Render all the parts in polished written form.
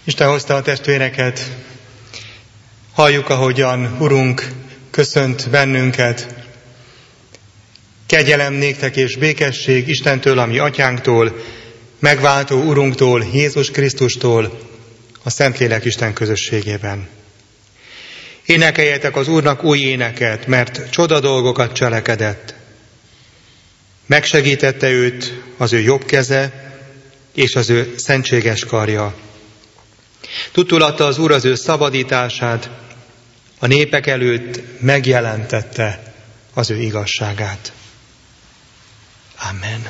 Isten hozta a testvéreket. Halljuk, ahogyan Urunk köszönt bennünket. Kegyelem néktek és békesség Istentől, ami Atyánktól, megváltó Urunktól, Jézus Krisztustól, a Szentlélek Isten közösségében. Énekeljetek az Úrnak új éneket, mert csoda dolgokat cselekedett. Megsegítette őt az ő jobb keze és az ő szentséges karja. Tudtulatta az Úr az ő szabadítását, a népek előtt megjelentette az ő igazságát. Amen.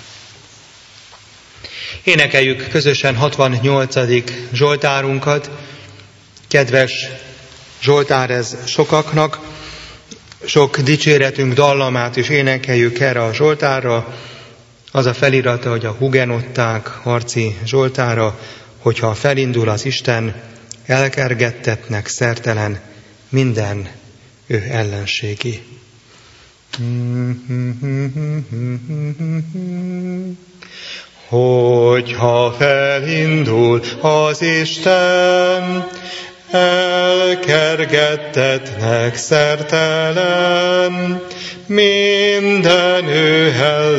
Énekeljük közösen 68. Zsoltárunkat. Kedves Zsoltár ez sokaknak, sok dicséretünk dallamát is énekeljük erre a Zsoltárra. Az a felirata, hogy a hugenották harci Zsoltára, hogyha felindul az Isten, elkergettetnek szertelen minden ő ellenségi. Hogyha felindul az Isten, elkergettetnek szertelen minden ő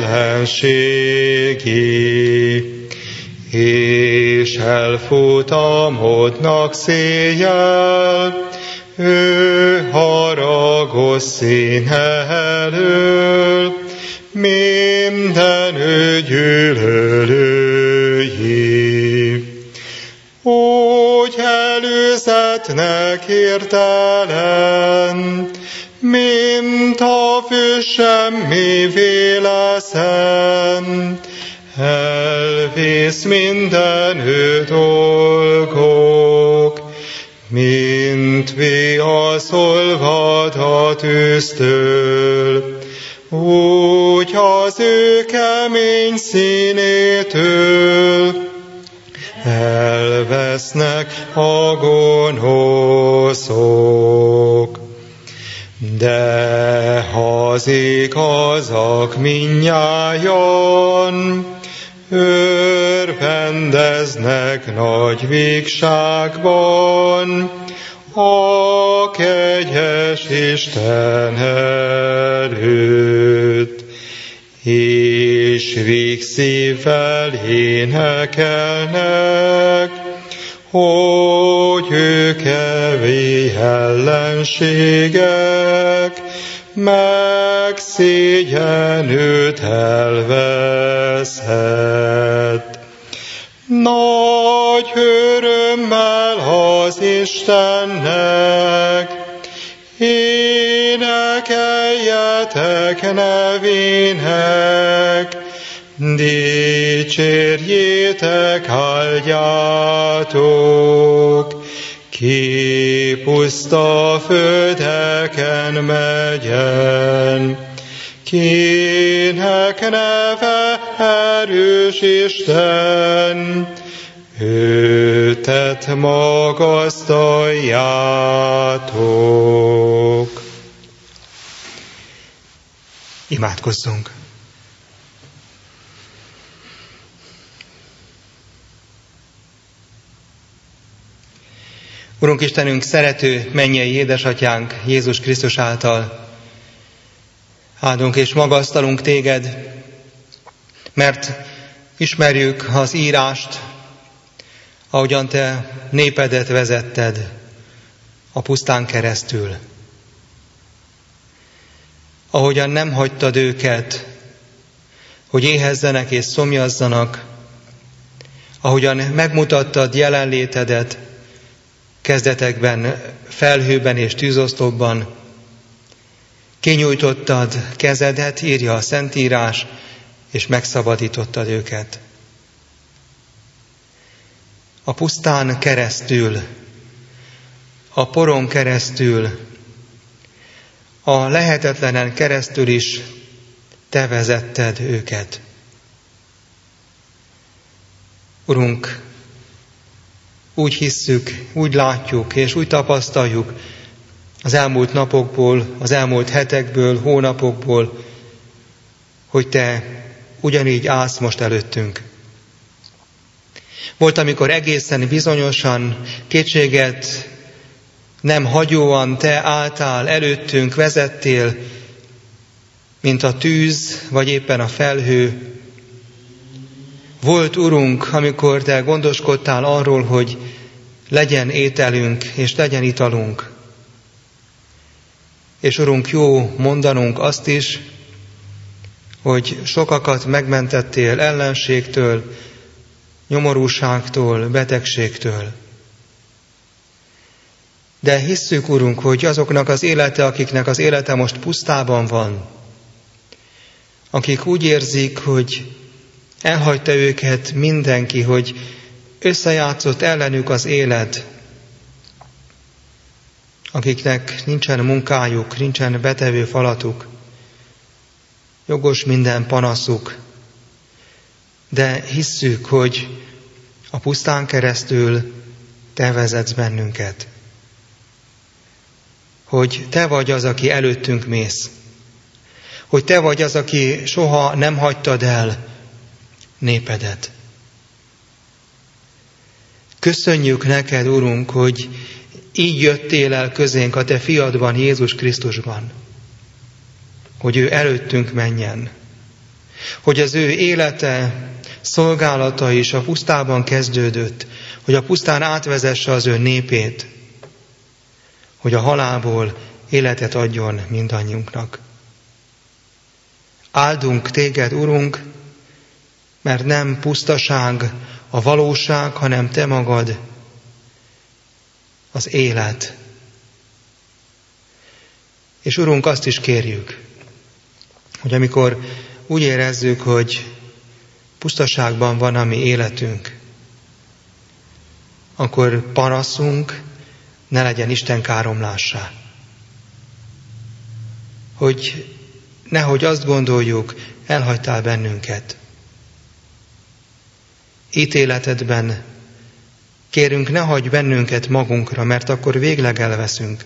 ellenségi, és elfutamodnak széjjel ő haragos színe elől minden ő gyűlölői. Úgy előzetnek hirtelen, mint a fű semmivé leszen, elvész minden ő dolgok, mint viaszolvad a tűztől, úgy az ő kemény színétől elvesznek a gonoszok. De az igazak mindnyájan örvendeznek nagy végságban a kegyes Isten előtt, és végszívvel énekelnek, hogy ők evé ellenségek, meg szégyen őt elveszhet. Nagy örömmel az Istennek, énekeljetek nevének, dicsérjétek áldjátok, ki puszta földeken megyen, kinek neve erős Isten, őtet magasztaljátok. Imádkozzunk! Urunk Istenünk, szerető mennyei édesatyánk Jézus Krisztus által áldunk és magasztalunk téged, mert ismerjük az írást, ahogyan te népedet vezetted a pusztán keresztül. Ahogyan nem hagytad őket, hogy éhezzenek és szomjazzanak, ahogyan megmutattad jelenlétedet kezdetekben, felhőben és tűzoszlopban, kinyújtottad kezedet, írja a Szentírás, és megszabadítottad őket. A pusztán keresztül, a poron keresztül, a lehetetlenen keresztül is te vezetted őket. Urunk, úgy hisszük, úgy látjuk és úgy tapasztaljuk az elmúlt napokból, az elmúlt hetekből, hónapokból, hogy te ugyanígy állsz most előttünk. Volt, amikor egészen bizonyosan, kétséget nem hagyóan Te álltál előttünk, vezettél, mint a tűz, vagy éppen a felhő. Volt, Urunk, amikor Te gondoskodtál arról, hogy legyen ételünk, és legyen italunk. És Urunk, jó mondanunk azt is, hogy sokakat megmentettél ellenségtől, nyomorúságtól, betegségtől. De hisszük, Urunk, hogy azoknak az élete, akiknek az élete most pusztában van, akik úgy érzik, hogy elhagyta őket mindenki, hogy összejátszott ellenük az élet, akiknek nincsen munkájuk, nincsen betevő falatuk, jogos minden panaszuk, de hisszük, hogy a pusztán keresztül Te vezetsz bennünket. Hogy Te vagy az, aki előttünk mész. Hogy Te vagy az, aki soha nem hagytad el népedet. Köszönjük neked, Urunk, hogy így jöttél el közénk a Te fiadban, Jézus Krisztusban. Hogy ő előttünk menjen. Hogy az ő élete, szolgálata is a pusztában kezdődött. Hogy a pusztán átvezesse az ő népét. Hogy a halálból életet adjon mindannyiunknak. Áldunk Téged, Urunk, mert nem pusztaság a valóság, hanem Te magad az élet. És Urunk, azt is kérjük, hogy amikor úgy érezzük, hogy pusztaságban van a mi életünk, akkor panaszunk ne legyen Isten káromlássá. Hogy nehogy azt gondoljuk, elhagytál bennünket. Ítéletedben kérünk, ne hagyj bennünket magunkra, mert akkor végleg elveszünk.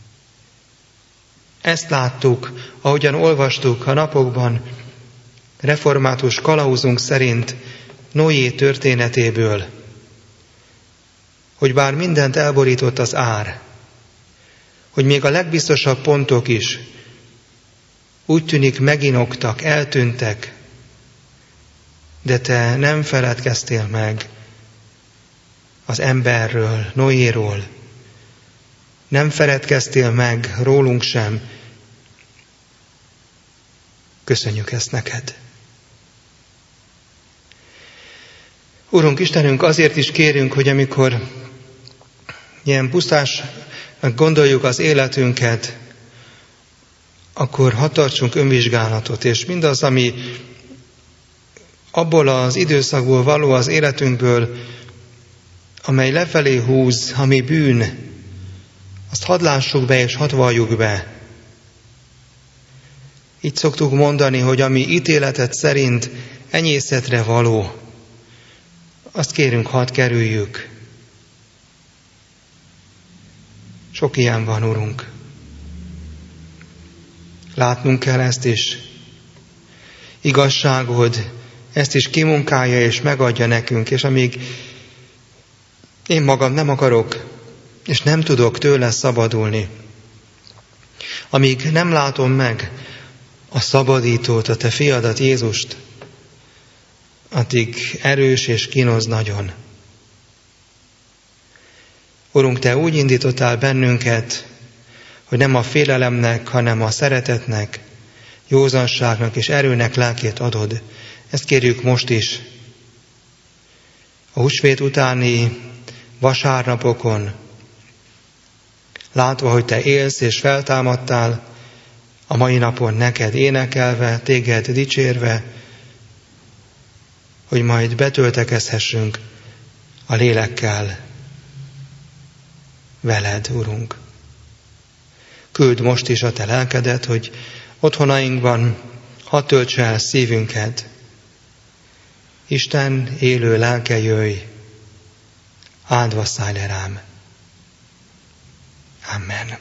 Ezt láttuk, ahogyan olvastuk a napokban, református kalauzunk szerint Noé történetéből, hogy bár mindent elborított az ár, hogy még a legbiztosabb pontok is úgy tűnik meginoktak, eltűntek, de Te nem feledkeztél meg az emberről, Noéról. Nem feledkeztél meg rólunk sem. Köszönjük ezt neked. Urunk Istenünk, azért is kérünk, hogy amikor ilyen pusztásnak gondoljuk az életünket, akkor hadd tartsunk önvizsgálatot, és mindaz, ami abból az időszakból való az életünkből, amely lefelé húz, ami bűn, azt hadd lássuk be, és hadd valljuk be. Így szoktuk mondani, hogy ami ítéletet szerint enyészetre való, azt kérünk, hadd kerüljük. Sok ilyen van, Urunk. Látnunk kell ezt is. Igazságod ezt is kimunkálja és megadja nekünk, és amíg én magam nem akarok, és nem tudok tőle szabadulni, amíg nem látom meg a szabadítót, a Te fiadat, Jézust, addig erős és kínoz nagyon. Urunk, Te úgy indítottál bennünket, hogy nem a félelemnek, hanem a szeretetnek, józanságnak és erőnek lelkét adod. Ezt kérjük most is. A húsvét utáni vasárnapokon, látva, hogy Te élsz és feltámadtál, a mai napon neked énekelve, Téged dicsérve, hogy majd betöltekezhessünk a lélekkel veled, Urunk. Küld most is a Te lelkedet, hogy otthonainkban hadd töltse el szívünket. Isten élő lelke, jöjj, áldva szállj le rám. Amen.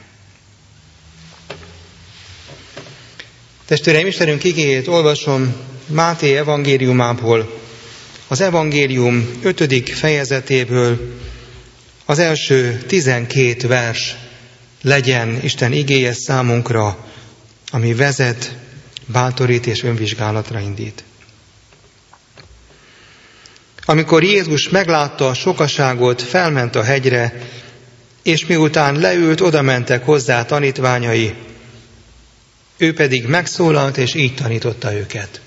Testvéreim, Istenünk igéjét olvasom Máté evangéliumából, az evangélium 5. fejezetéből az első 12 vers legyen Isten igéje számunkra, ami vezet, bátorít és önvizsgálatra indít. Amikor Jézus meglátta a sokaságot, felment a hegyre, és miután leült, odamentek hozzá tanítványai, ő pedig megszólalt, és így tanította őket.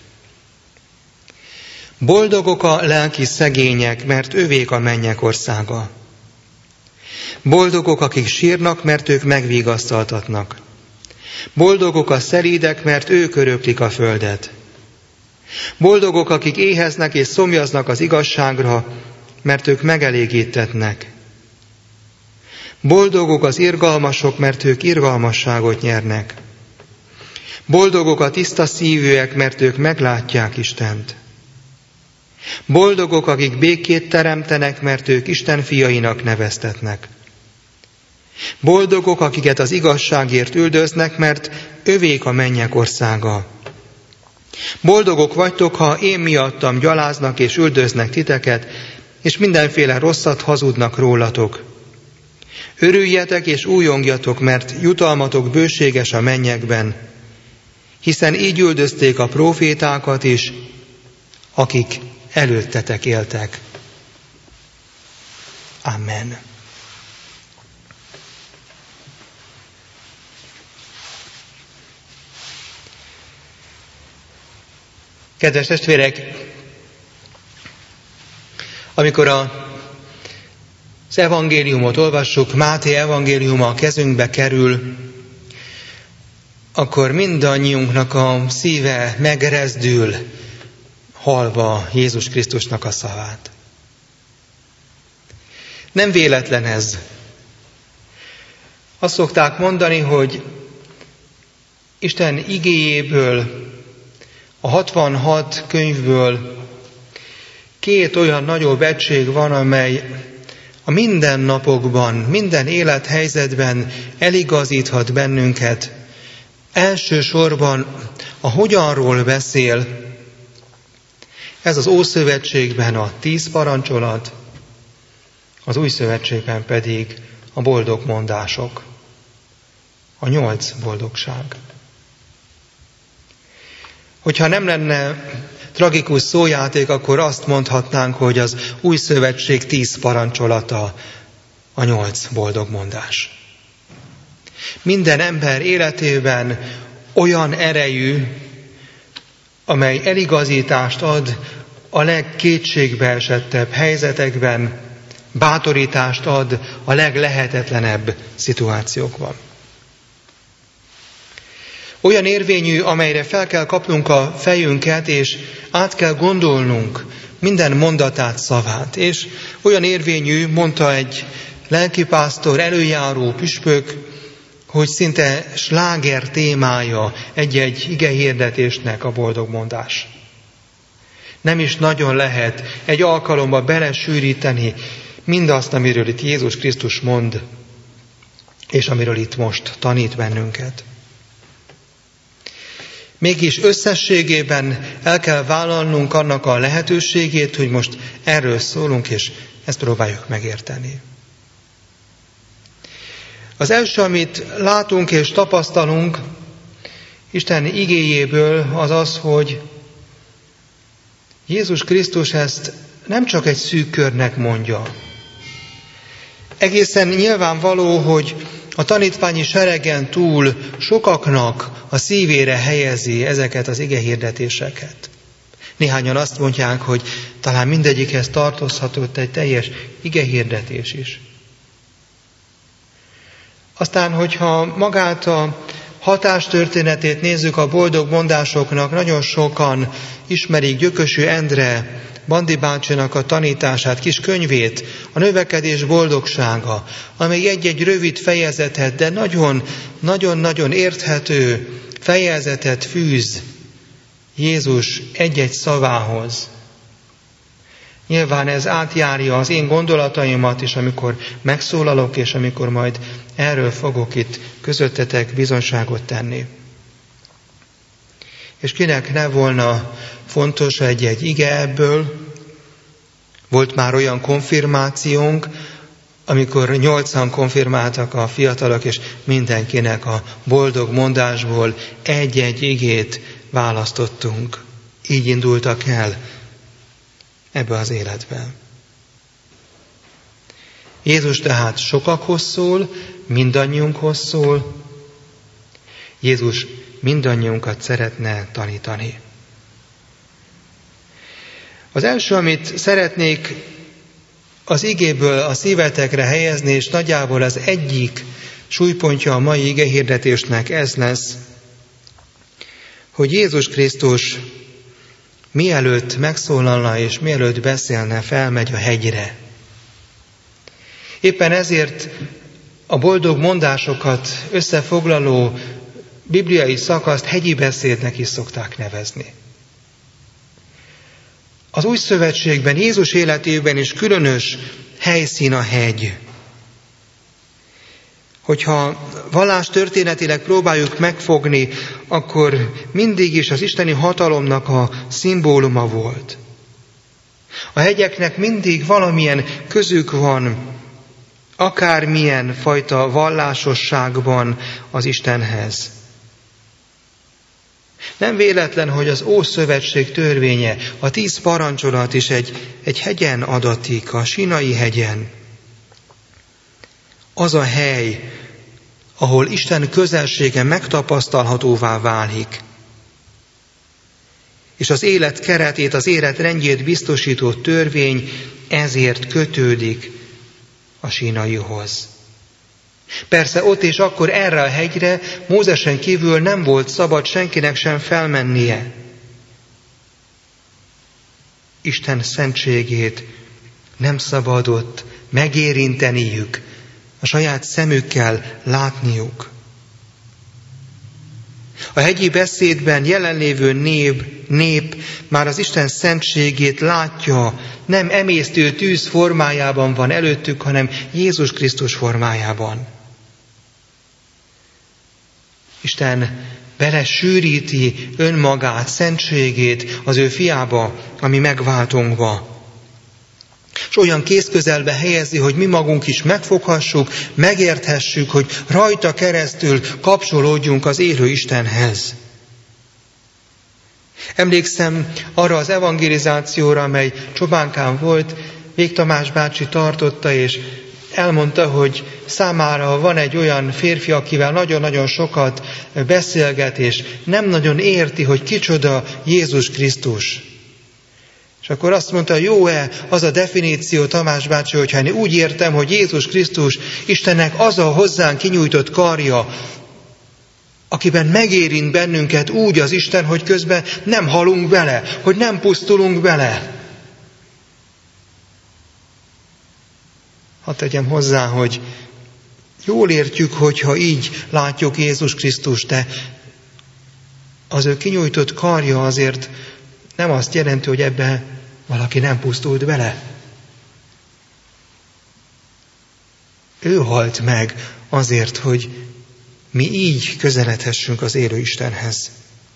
Boldogok a lelki szegények, mert övék a mennyek országa. Boldogok, akik sírnak, mert ők megvigasztaltatnak. Boldogok a szelídek, mert ők öröklik a földet. Boldogok, akik éheznek és szomjaznak az igazságra, mert ők megelégítetnek. Boldogok az irgalmasok, mert ők irgalmasságot nyernek. Boldogok a tiszta szívűek, mert ők meglátják Istent. Boldogok, akik békét teremtenek, mert ők Isten fiainak neveztetnek. Boldogok, akiket az igazságért üldöznek, mert övék a mennyek országa. Boldogok vagytok, ha én miattam gyaláznak és üldöznek titeket, és mindenféle rosszat hazudnak rólatok. Örüljetek és újongjatok, mert jutalmatok bőséges a mennyekben, hiszen így üldözték a prófétákat is, akik előttetek éltek. Amen. Kedves testvérek, amikor az evangéliumot olvassuk, Máté evangéliuma a kezünkbe kerül, akkor mindannyiunknak a szíve megrezdül, hallva Jézus Krisztusnak a szavát. Nem véletlen ez. Azt szokták mondani, hogy Isten igéjéből, a 66 könyvből 2 olyan nagyobb egység van, amely a mindennapokban, minden élethelyzetben eligazíthat bennünket. Elsősorban a hogyanról beszél. Ez az Ószövetségben a 10 parancsolat, az Új Szövetségben pedig a boldog mondások, a 8 boldogság. Hogyha nem lenne tragikus szójáték, akkor azt mondhatnánk, hogy az Új Szövetség 10 parancsolata a 8 boldog mondás. Minden ember életében olyan erejű, amely eligazítást ad a legkétségbeesettebb helyzetekben, bátorítást ad a leglehetetlenebb szituációkban. Olyan érvényű, amelyre fel kell kapnunk a fejünket, és át kell gondolnunk minden mondatát, szavát. És olyan érvényű, mondta egy lelkipásztor, előjáró püspök, hogy szinte sláger témája egy-egy igehirdetésnek a boldog mondás. Nem is nagyon lehet egy alkalomba belesűríteni mindazt, amiről itt Jézus Krisztus mond, és amiről itt most tanít bennünket. Mégis összességében el kell vállalnunk annak a lehetőségét, hogy most erről szólunk, és ezt próbáljuk megérteni. Az első, amit látunk és tapasztalunk Isten igéjéből, az az, hogy Jézus Krisztus ezt nem csak egy szűk körnek mondja. Egészen nyilvánvaló, hogy a tanítványi seregen túl sokaknak a szívére helyezi ezeket az igehirdetéseket. Néhányan azt mondják, hogy talán mindegyikhez tartozhatott egy teljes igehirdetés is. Aztán, hogyha magát a hatástörténetét nézzük a boldog mondásoknak, nagyon sokan ismerik Gyökösű Endre, Bandi bácsinak a tanítását, kis könyvét, a növekedés boldogsága, amely egy-egy rövid fejezetet, de nagyon-nagyon érthető fejezetet fűz Jézus egy-egy szavához. Nyilván ez átjárja az én gondolataimat is, amikor megszólalok, és amikor majd erről fogok itt közöttetek bizonyságot tenni. És kinek ne volna fontos egy-egy ige ebből, Volt már olyan konfirmációnk, amikor 8-an konfirmáltak a fiatalok, és mindenkinek a boldog mondásból egy-egy igét választottunk. Így indultak el ebbe az életbe. Jézus tehát sokakhoz szól, mindannyiunkhoz szól. Jézus mindannyiunkat szeretne tanítani. Az első, amit szeretnék az igéből a szívetekre helyezni, és nagyjából az egyik súlypontja a mai igehirdetésnek ez lesz, hogy Jézus Krisztus mielőtt megszólalna és mielőtt beszélne, felmegy a hegyre. Éppen ezért a boldog mondásokat összefoglaló bibliai szakaszt hegyi beszédnek is szokták nevezni. Az Új Szövetségben, Jézus életében is különös helyszín a hegy. Hogyha vallástörténetileg próbáljuk megfogni, akkor mindig is az isteni hatalomnak a szimbóluma volt. A hegyeknek mindig valamilyen közük van, akármilyen fajta vallásosságban az Istenhez. Nem véletlen, hogy az Ószövetség törvénye, a 10 parancsolat is egy hegyen adatik, a Sínai hegyen. Az a hely, ahol Isten közelsége megtapasztalhatóvá válik, és az élet keretét, az élet rendjét biztosító törvény ezért kötődik a Sínaihoz. Persze ott és akkor erre a hegyre Mózesen kívül nem volt szabad senkinek sem felmennie. Isten szentségét nem szabadott megérinteniük, a saját szemükkel látniuk. A hegyi beszédben jelenlévő nép már az Isten szentségét látja, nem emésztő tűz formájában van előttük, hanem Jézus Krisztus formájában. Isten belesűríti önmagát, szentségét az ő fiába, ami megváltunkba. És olyan kézközelbe helyezi, hogy mi magunk is megfoghassuk, megérthessük, hogy rajta keresztül kapcsolódjunk az élő Istenhez. Emlékszem arra az evangelizációra, amely Csobánkán volt, Vég Tamás bácsi tartotta, és elmondta, hogy számára van egy olyan férfi, akivel nagyon-nagyon sokat beszélget, és nem nagyon érti, hogy kicsoda Jézus Krisztus. És akkor azt mondta, jó-e az a definíció, Tamás bácsi, hogyha én úgy értem, hogy Jézus Krisztus Istennek az a hozzánk kinyújtott karja, akiben megérint bennünket úgy az Isten, hogy közben nem halunk bele, hogy nem pusztulunk bele. Hadd tegyem hozzá, hogy jól értjük, hogyha így látjuk Jézus Krisztust, de az ő kinyújtott karja azért nem azt jelenti, hogy ebbe valaki nem pusztult bele. Ő halt meg azért, hogy mi így közeledhessünk az élő Istenhez.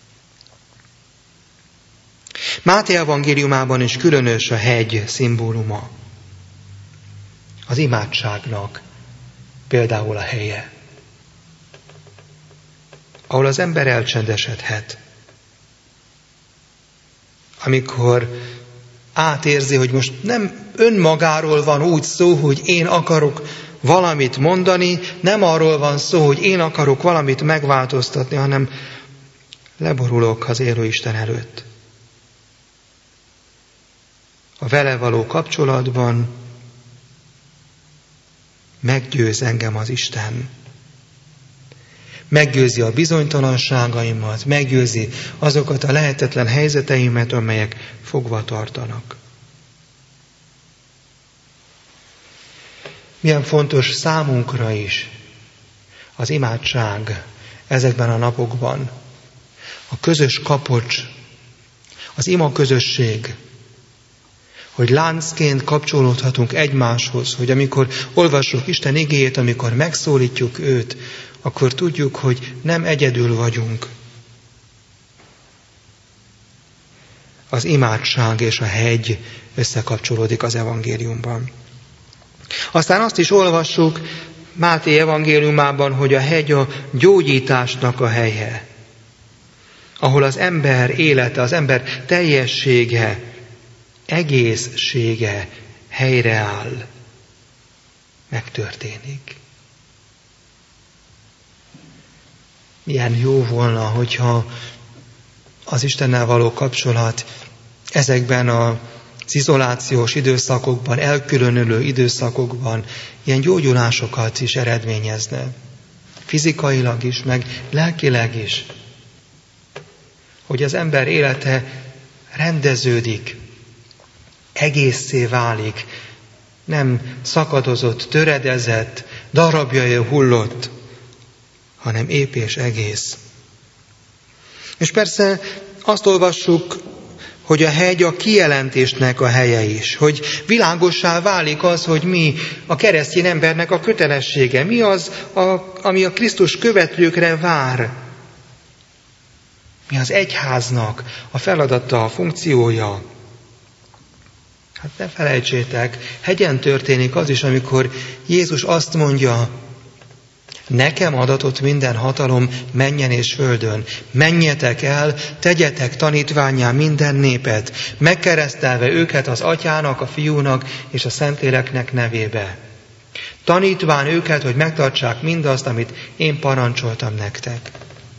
Máté evangéliumában is különös a hegy szimbóluma. Az imádságnak például a helye, ahol az ember elcsendesedhet. Amikor átérzi, hogy most nem önmagáról van úgy szó, hogy én akarok valamit mondani, nem arról van szó, hogy én akarok valamit megváltoztatni, hanem leborulok az élő Isten előtt. A vele való kapcsolatban meggyőz engem az Isten. Meggyőzi a bizonytalanságaimat, meggyőzi azokat a lehetetlen helyzeteimet, amelyek fogva tartanak. Milyen fontos számunkra is az imádság ezekben a napokban. A közös kapocs, az ima közösség, hogy láncként kapcsolódhatunk egymáshoz, hogy amikor olvassuk Isten igéjét, amikor megszólítjuk őt, akkor tudjuk, hogy nem egyedül vagyunk. az imádság és a hegy összekapcsolódik az evangéliumban. Aztán azt is olvassuk Máté evangéliumában, hogy a hegy a gyógyításnak a helye, ahol az ember élete, az ember teljessége, egészsége helyreáll, megtörténik. Milyen jó volna, hogyha az Istennel való kapcsolat ezekben az izolációs időszakokban, elkülönülő időszakokban ilyen gyógyulásokat is eredményezne. Fizikailag is, meg lelkileg is. Hogy az ember élete rendeződik, egészszé válik, nem szakadozott, töredezett, darabjai hullott, hanem ép és egész. És persze azt olvassuk, hogy a hegy a kijelentésnek a helye is, hogy világossá válik az, hogy mi a keresztény embernek a kötelessége, mi az, ami a Krisztus követőkre vár, mi az egyháznak a feladata, a funkciója. Hát ne felejtsétek, hegyen történik az is, amikor Jézus azt mondja, nekem adatott minden hatalom mennyen és földön. Menjetek el, tegyetek tanítvánnyá minden népet, megkeresztelve őket az Atyának, a Fiúnak és a Szentléleknek nevébe. Tanítván őket, hogy megtartsák mindazt, amit én parancsoltam nektek.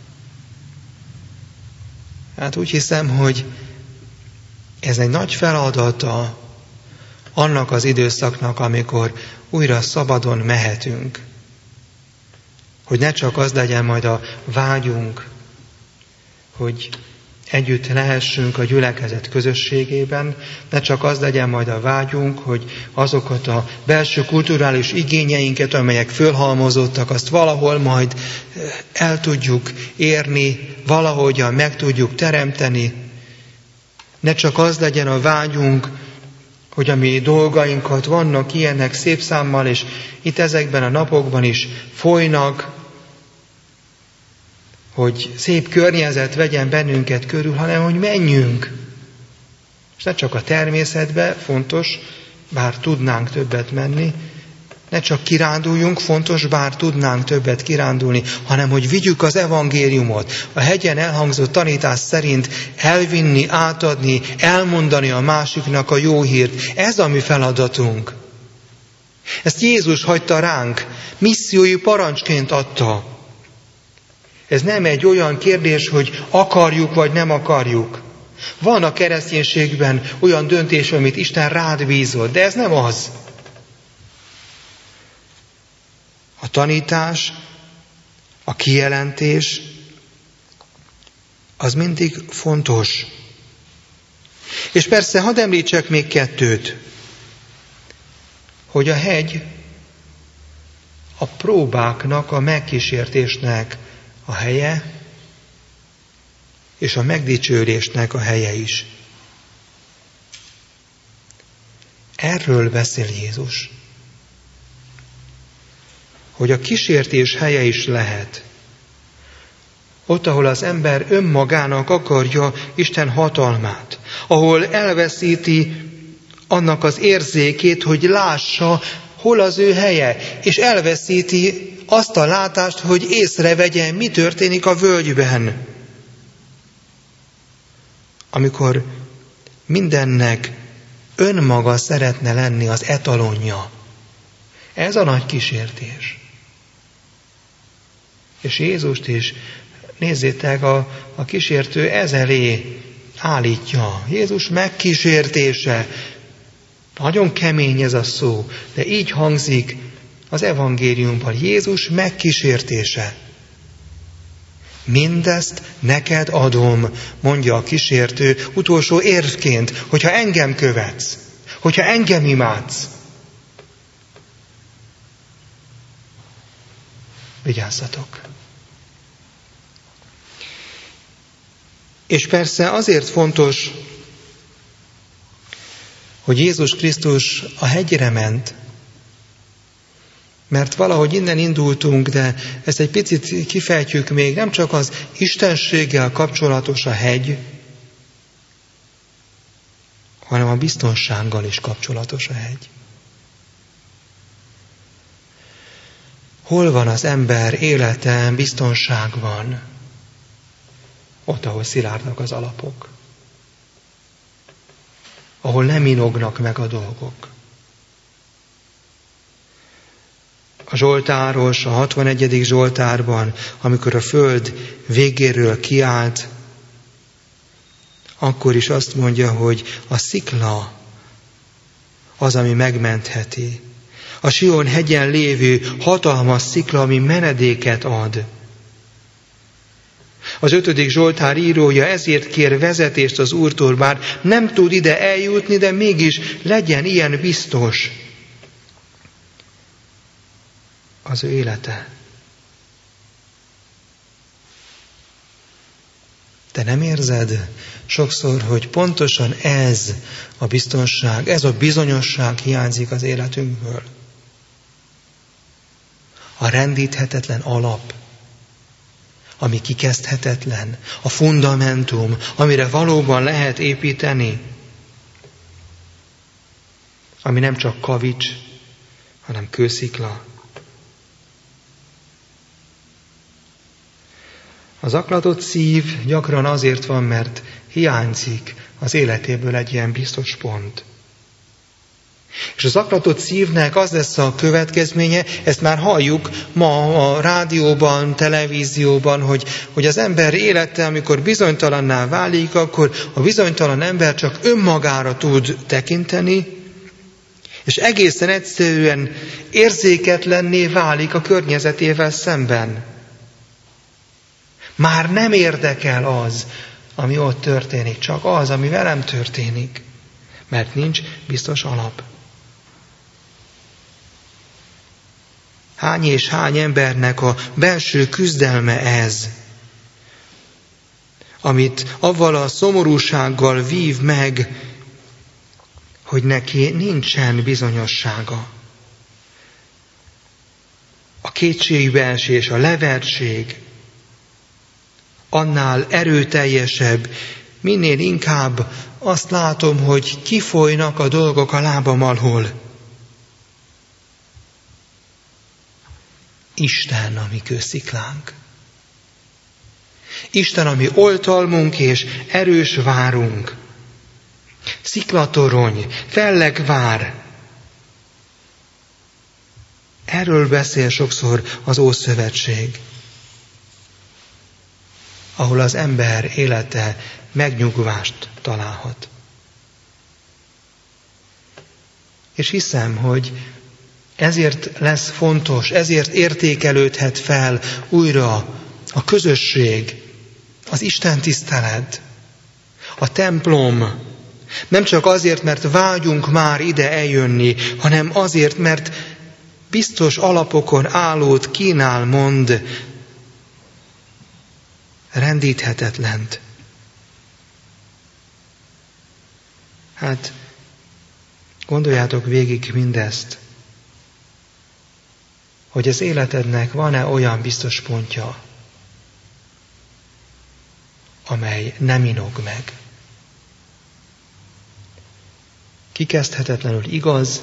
Hát úgy hiszem, hogy ez egy nagy feladata annak az időszaknak, amikor újra szabadon mehetünk. Hogy ne csak az legyen majd a vágyunk, hogy együtt lehessünk a gyülekezet közösségében, ne csak az legyen majd a vágyunk, hogy azokat a belső kulturális igényeinket, amelyek fölhalmozottak, azt valahol majd el tudjuk érni, valahogyan meg tudjuk teremteni. Ne csak az legyen a vágyunk, hogy a mi dolgainkat vannak ilyenek szép számmal, és itt ezekben a napokban is folynak, hogy szép környezet vegyen bennünket körül, hanem hogy menjünk. És ne csak a természetbe, fontos, bár tudnánk többet menni, ne csak kiránduljunk, fontos, bár tudnánk többet kirándulni, hanem hogy vigyük az evangéliumot, a hegyen elhangzott tanítás szerint elvinni, átadni, elmondani a másiknak a jó hírt. Ez a mi feladatunk. Ezt Jézus hagyta ránk, missziói parancsként adta. Ez nem egy olyan kérdés, hogy akarjuk vagy nem akarjuk. Van a kereszténységben olyan döntés, amit Isten rád bízott, de ez nem az. A tanítás, a kijelentés, az mindig fontos. És persze, hadd említsek még kettőt, hogy a hegy a próbáknak, a megkísértésnek a helye, és a megdicsőlésnek a helye is. Erről beszél Jézus. Hogy a kísértés helye is lehet. Ott, ahol az ember önmagának akarja Isten hatalmát, ahol elveszíti annak az érzékét, hogy lássa, hol az ő helye, és elveszíti azt a látást, hogy észrevegye, mi történik a völgyben. Amikor mindennek önmaga szeretne lenni az etalonja. Ez a nagy kísértés. És Jézust is, nézzétek, a kísértő ez elé állítja. Jézus megkísértése. Nagyon kemény ez a szó, de így hangzik az evangéliumban. Jézus megkísértése. Mindezt neked adom, mondja a kísértő utolsó érvként, hogyha engem követsz, hogyha engem imádsz. Vigyázzatok! És persze azért fontos, hogy Jézus Krisztus a hegyre ment, mert valahogy innen indultunk, de ezt egy picit kifejtjük még, nem csak az istenséggel kapcsolatos a hegy, hanem a biztonsággal is kapcsolatos a hegy. Hol van az ember élete biztonságban? Ott, ahol szilárdak az alapok. Ahol nem inognak meg a dolgok. A Zsoltáros, a 61. Zsoltárban, amikor a föld végéről kiállt, akkor is azt mondja, hogy a szikla az, ami megmentheti. A Sion hegyen lévő hatalmas szikla, ami menedéket ad. Az 5. Zsoltár írója ezért kér vezetést az Úrtól, bár nem tud ide eljutni, de mégis legyen ilyen biztos az ő élete. Te nem érzed sokszor, hogy pontosan ez a biztonság, ez a bizonyosság hiányzik az életünkből? A rendíthetetlen alap, ami kikezdhetetlen, a fundamentum, amire valóban lehet építeni, ami nem csak kavics, hanem kőszikla. Az zaklatott szív gyakran azért van, mert hiányzik az életéből egy ilyen biztos pont. És a zaklatott szívnek az lesz a következménye, ezt már halljuk ma a rádióban, televízióban, hogy az ember élete, amikor bizonytalanná válik, akkor a bizonytalan ember csak önmagára tud tekinteni, és egészen egyszerűen érzéketlenné válik a környezetével szemben. Már nem érdekel az, ami ott történik, csak az, ami velem történik, mert nincs biztos alap. Hány és hány embernek a belső küzdelme ez, amit avval a szomorúsággal vív meg, hogy neki nincsen bizonyossága. A kétségbeesés, a levertség annál erőteljesebb, minél inkább azt látom, hogy kifolynak a dolgok a lábam alól. Isten a mi kősziklánk. Isten a mi oltalmunk és erős várunk. Sziklatorony, fellegvár. Erről beszél sokszor az Ószövetség, ahol az ember élete megnyugvást találhat. És hiszem, hogy ezért lesz fontos, ezért értékelődhet fel újra a közösség, az Isten tisztelet, a templom. Nem csak azért, mert vágyunk már ide eljönni, hanem azért, mert biztos alapokon állót kínál, mond, rendíthetetlent. Hát, gondoljátok végig mindezt, hogy az életednek van-e olyan biztos pontja, amely nem inog meg. Kikezdhetetlenül igaz,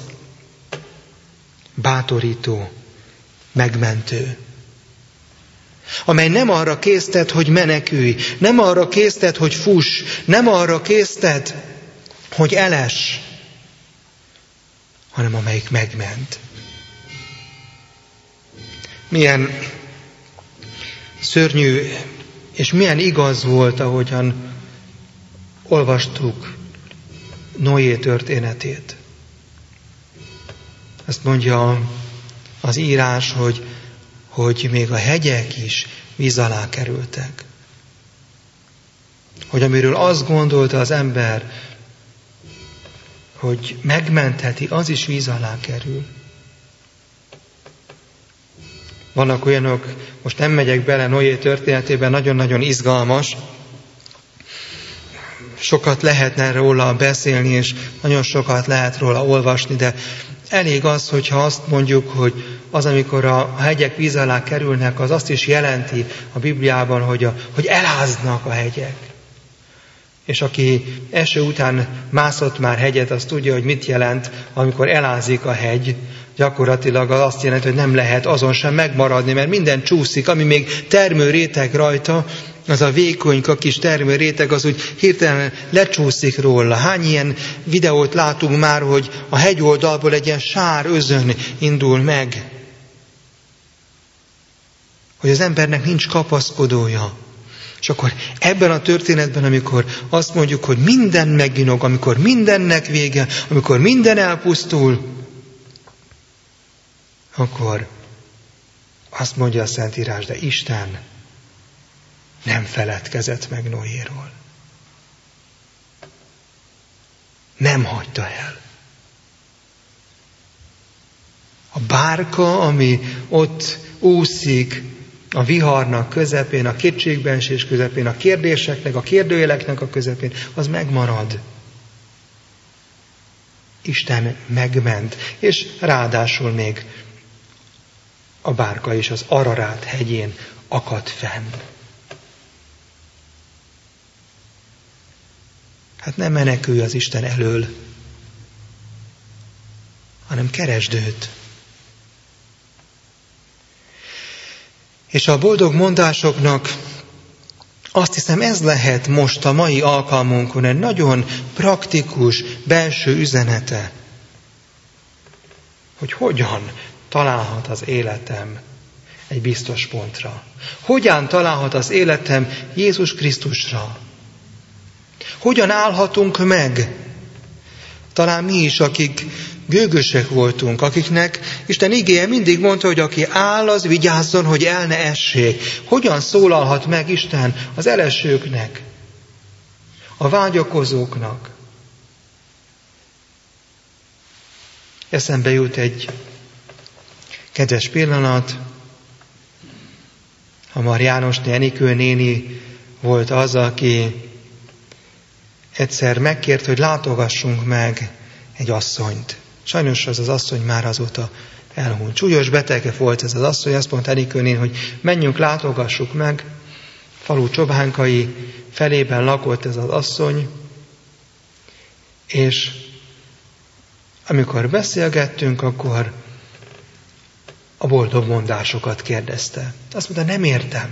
bátorító, megmentő. Amely nem arra késztet, hogy menekülj, nem arra késztet, hogy fuss, nem arra késztet, hogy eless, hanem amelyik megment. Milyen szörnyű és milyen igaz volt, ahogyan olvastuk Noé történetét. Azt mondja az írás, hogy még a hegyek is víz alá kerültek. Hogy amiről azt gondolta az ember, hogy megmentheti, az is víz alá kerül. Vannak olyanok, most nem megyek bele Noé történetében, nagyon-nagyon izgalmas. Sokat lehetne róla beszélni, és nagyon sokat lehet róla olvasni, de elég az, hogyha azt mondjuk, hogy az, amikor a hegyek víz alá kerülnek, az azt is jelenti a Bibliában, hogy eláznak a hegyek. És aki eső után mászott már hegyet, az tudja, hogy mit jelent, amikor elázik a hegy. Gyakorlatilag azt jelenti, hogy nem lehet azon sem megmaradni, mert minden csúszik, ami még termőréteg rajta, az a vékonyka kis termőréteg, az úgy hirtelen lecsúszik róla. Hány ilyen videót látunk már, hogy a hegyoldalból egy ilyen sár özön indul meg. Hogy az embernek nincs kapaszkodója. És akkor ebben a történetben, amikor azt mondjuk, hogy minden meginog, amikor mindennek vége, amikor minden elpusztul, akkor azt mondja a Szentírás, de Isten nem feledkezett meg Noéról. Nem hagyta el. A bárka, ami ott úszik a viharnak közepén, a kétségbeesés közepén, a kérdéseknek, a kérdőjeleknek a közepén, az megmarad. Isten megment, és ráadásul még a bárka is az Ararát hegyén akadt fenn. Hát nem menekülj az Isten elől, hanem keresd őt. És a boldog mondásoknak azt hiszem ez lehet most a mai alkalmunkon egy nagyon praktikus belső üzenete, hogy hogyan találhat az életem egy biztos pontra. Hogyan találhat az életem Jézus Krisztusra? Hogyan állhatunk meg? Talán mi is, akik gőgösek voltunk, akiknek Isten igéje mindig mondta, hogy aki áll, az vigyázzon, hogy el ne essék. Hogyan szólalhat meg Isten az elesőknek, a vágyakozóknak? Eszembe jut egy kedves pillanat. Hamar Jánosné, Enikő néni volt az, aki egyszer megkért, hogy látogassunk meg egy asszonyt. Sajnos az asszony már azóta elhunyt. Súlyos betege volt ez az asszony, azt mondta Enikő néni, hogy menjünk, látogassuk meg. Falu csobánkai felében lakott ez az asszony, és amikor beszélgettünk, akkor a boldog mondásokat kérdezte. Azt mondta, nem értem.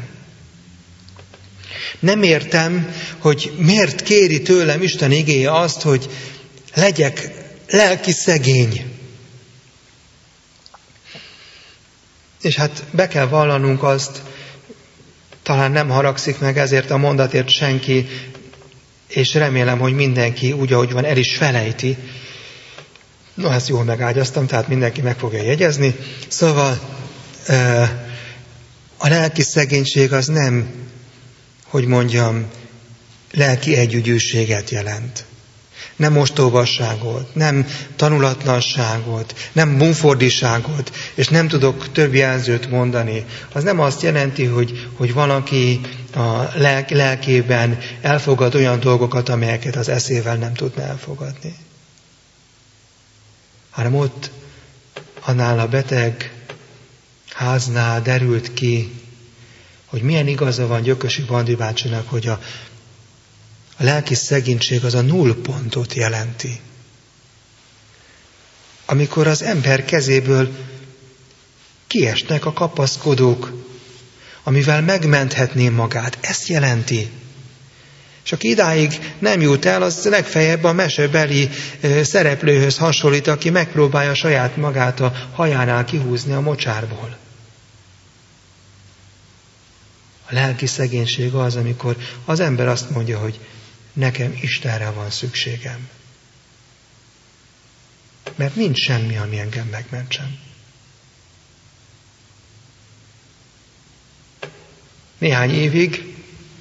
Nem értem, hogy miért kéri tőlem Isten igéje azt, hogy legyek lelki szegény. És hát be kell vallanunk azt, talán nem haragszik meg ezért a mondatért senki, és remélem, hogy mindenki úgy, ahogy van, el is felejti. No, ezt jól megágyaztam, tehát mindenki meg fogja jegyezni. Szóval a lelki szegénység az nem, hogy mondjam, lelki együgyűséget jelent. Nem ostobasságot, nem tanulatlanságot, nem bumfordiságot, és nem tudok több jelzőt mondani. Az nem azt jelenti, hogy valaki a lelkében elfogad olyan dolgokat, amelyeket az eszével nem tudna elfogadni. Hanem ott, annál a beteg háznál derült ki, hogy milyen igaza van Gyökösi Bandi bácsinak, hogy a lelki szegénység az a nullpontot jelenti. Amikor az ember kezéből kiesnek a kapaszkodók, amivel megmenthetné magát. Ezt jelenti. És aki idáig nem jut el, az legfeljebb a mesebeli szereplőhöz hasonlít, aki megpróbálja saját magát a hajánál kihúzni a mocsárból. A lelki szegénység az, amikor az ember azt mondja, hogy nekem Istenre van szükségem. Mert nincs semmi, ami engem megmentsen. Néhány évig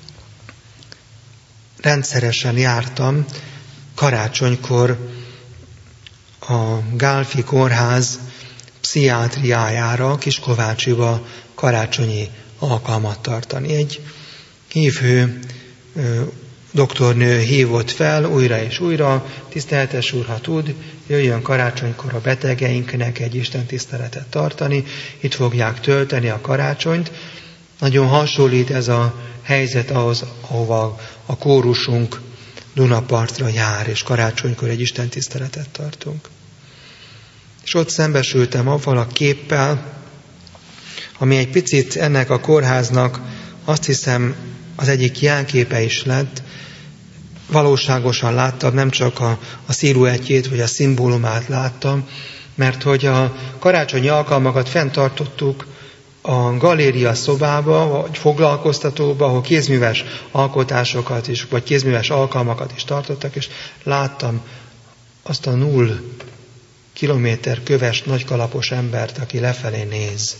rendszeresen jártam karácsonykor a Gálfi Kórház pszichiátriájára, Kiskovácsiba karácsonyi alkalmat tartani. Egy hívő doktornő hívott fel újra és újra, tiszteletes úr, ha tud, jöjjön karácsonykor a betegeinknek egy istentiszteletet tartani, itt fogják tölteni a karácsonyt. Nagyon hasonlít ez a helyzet ahhoz, ahova a kórusunk Dunapartra jár, és karácsonykor egy istentiszteletet tartunk. És ott szembesültem avval a képpel, ami egy picit ennek a kórháznak azt hiszem az egyik jelképe is lett. Valóságosan láttam, nem csak a sziluettjét vagy a szimbólumát láttam, mert hogy a karácsonyi alkalmakat fenntartottuk a galéria szobába, vagy foglalkoztatóba, ahol kézműves alkotásokat is, vagy kézműves alkalmakat is tartottak, és láttam azt a 0 kilométer köves, nagykalapos embert, aki lefelé néz.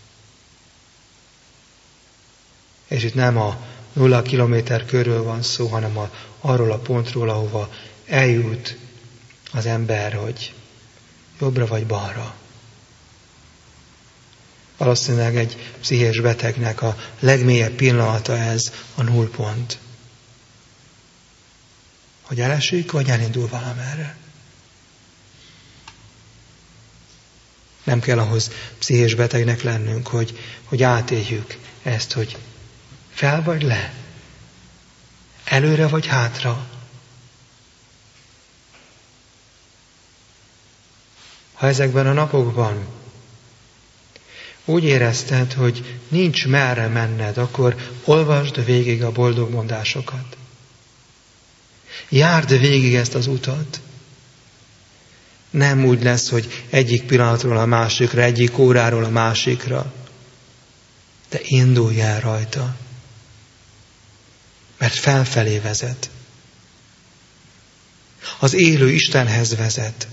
És itt nem a 0 kilométer körül van szó, hanem arról a pontról, ahova eljut az ember, hogy jobbra vagy balra. Valószínűleg egy pszichés betegnek a legmélyebb pillanata ez a nullpont. Hogy elesik, vagy elindul valamerre. Nem kell ahhoz pszichés betegnek lennünk, hogy átéljük ezt, hogy fel vagy le, előre vagy hátra. Ha ezekben a napokban úgy érezted, hogy nincs merre menned, akkor olvasd végig a boldog mondásokat. Járd végig ezt az utat. Nem úgy lesz, hogy egyik pillanatról a másikra, egyik óráról a másikra. De indulj el rajta. Mert felfelé vezet. Az élő Istenhez vezet.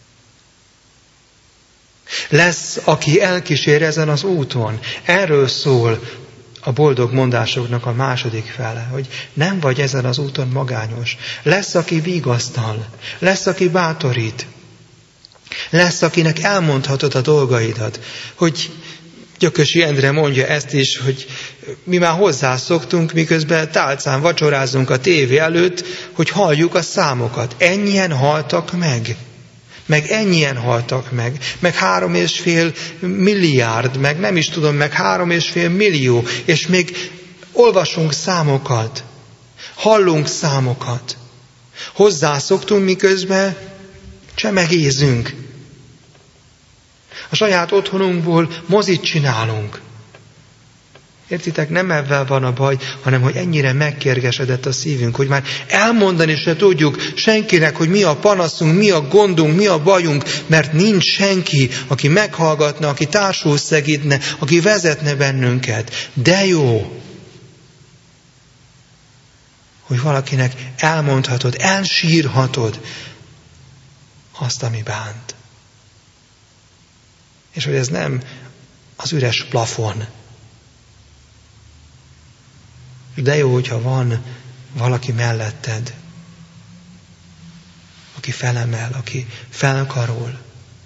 Lesz, aki elkísér ezen az úton. Erről szól a boldog mondásoknak a második fele, hogy nem vagy ezen az úton magányos. Lesz, aki vigasztal. Lesz, aki bátorít. Lesz, akinek elmondhatod a dolgaidat. Hogy Gyökösi Endre mondja ezt is, hogy mi már hozzászoktunk, miközben tálcán vacsorázunk a tévé előtt, hogy halljuk a számokat. Ennyien haltak meg ennyien haltak meg 3,5 milliárd, meg nem is tudom, meg 3,5 millió, és még olvasunk számokat, hallunk számokat. Hozzászoktunk, miközben csemegézünk. A saját otthonunkból mozit csinálunk. Értitek, nem ebben van a baj, hanem hogy ennyire megkérgesedett a szívünk, hogy már elmondani se tudjuk senkinek, hogy mi a panaszunk, mi a gondunk, mi a bajunk, mert nincs senki, aki meghallgatna, aki társul szegítne, aki vezetne bennünket. De jó, hogy valakinek elmondhatod, elsírhatod azt, ami bánt. És hogy ez nem az üres plafon. De jó, hogyha van valaki melletted, aki felemel, aki felkarol.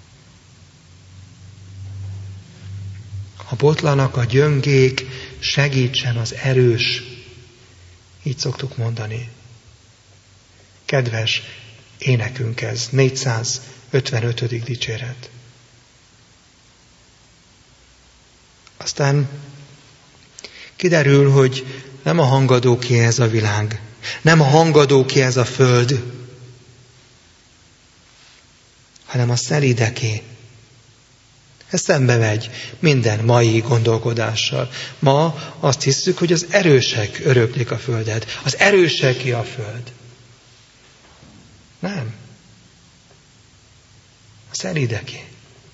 A botlanak a gyöngék, segítsen az erős. Így szoktuk mondani. Kedves énekünk ez, 455. dicséret. Aztán kiderül, hogy nem a hangadóké ez a világ, nem a hangadóké ez a föld, hanem a szelideké. Ez szembe megy minden mai gondolkodással. Ma azt hiszük, hogy az erősek öröklik a földet. Az erőseké a föld. Nem. A szelideké.